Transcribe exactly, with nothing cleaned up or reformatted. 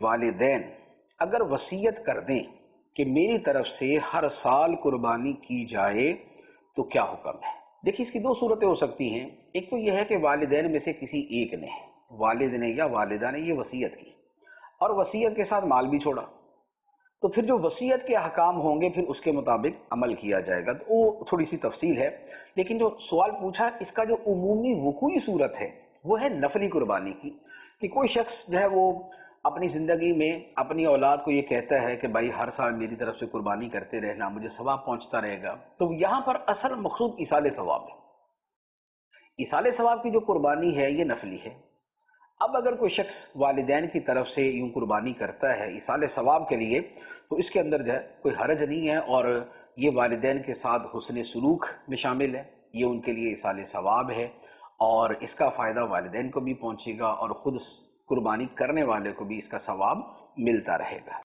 والدین اگر وصیت کر دیں کہ میری طرف سے ہر سال قربانی کی جائے تو کیا حکم ہے؟ دیکھیے اس کی دو صورتیں ہو سکتی ہیں. ایک تو یہ ہے کہ والدین میں سے کسی ایک نے، والد نے یا والدہ نے، یہ وصیت کی اور وصیت کے ساتھ مال بھی چھوڑا، تو پھر جو وصیت کے احکام ہوں گے پھر اس کے مطابق عمل کیا جائے گا. تو وہ تھوڑی سی تفصیل ہے، لیکن جو سوال پوچھا اس کا جو عمومی وقوعی صورت ہے وہ ہے نفلی قربانی کی، کہ کوئی شخص جو ہے وہ اپنی زندگی میں اپنی اولاد کو یہ کہتا ہے کہ بھائی ہر سال میری طرف سے قربانی کرتے رہنا، مجھے ثواب پہنچتا رہے گا. تو یہاں پر اصل مقصود ایصال ثواب ہے. ایصال ثواب کی جو قربانی ہے یہ نفلی ہے. اب اگر کوئی شخص والدین کی طرف سے یوں قربانی کرتا ہے ایصال ثواب کے لیے تو اس کے اندر جو ہے کوئی حرج نہیں ہے، اور یہ والدین کے ساتھ حسن سلوک میں شامل ہے، یہ ان کے لیے ایصال ثواب ہے اور اس کا فائدہ والدین کو بھی پہنچے گا اور خود قربانی کرنے والے کو بھی اس کا ثواب ملتا رہے گا.